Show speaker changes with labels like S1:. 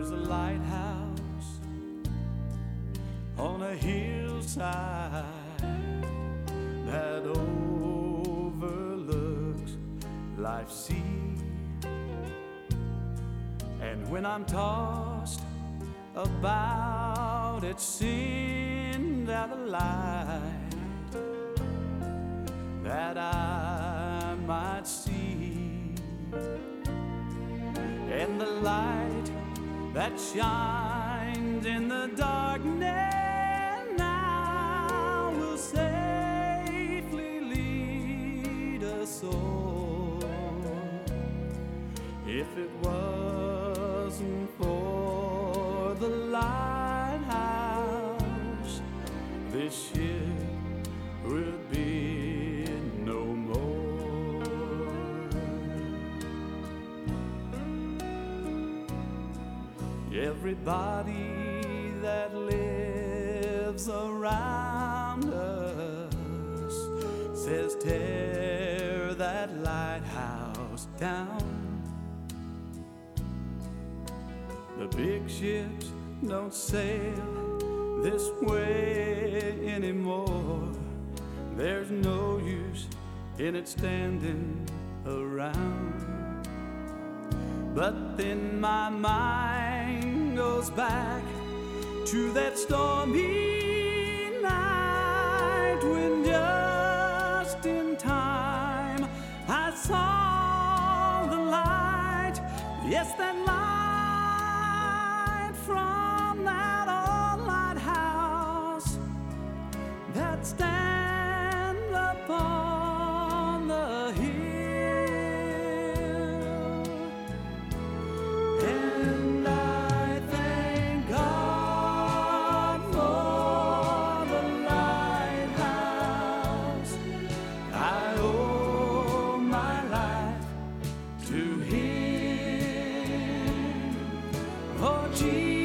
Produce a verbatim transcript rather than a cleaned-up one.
S1: There's a lighthouse on a hillside that overlooks life's sea. And when I'm tossed about, it sends out a light that I might see. And the light that shines in the darkness now will safely lead us all. If it wasn't for the lighthouse, this ship would be no more. Everybody that lives around us says tear that lighthouse down. The big ships don't sail this way anymore. There's no use in it standing around. But then my mind goes back to that stormy night when just in time I saw the light. Yes, that light from that old lighthouse that stands upon the hill. And I thank God for the lighthouse. I owe my life to Him. Oh, Jesus.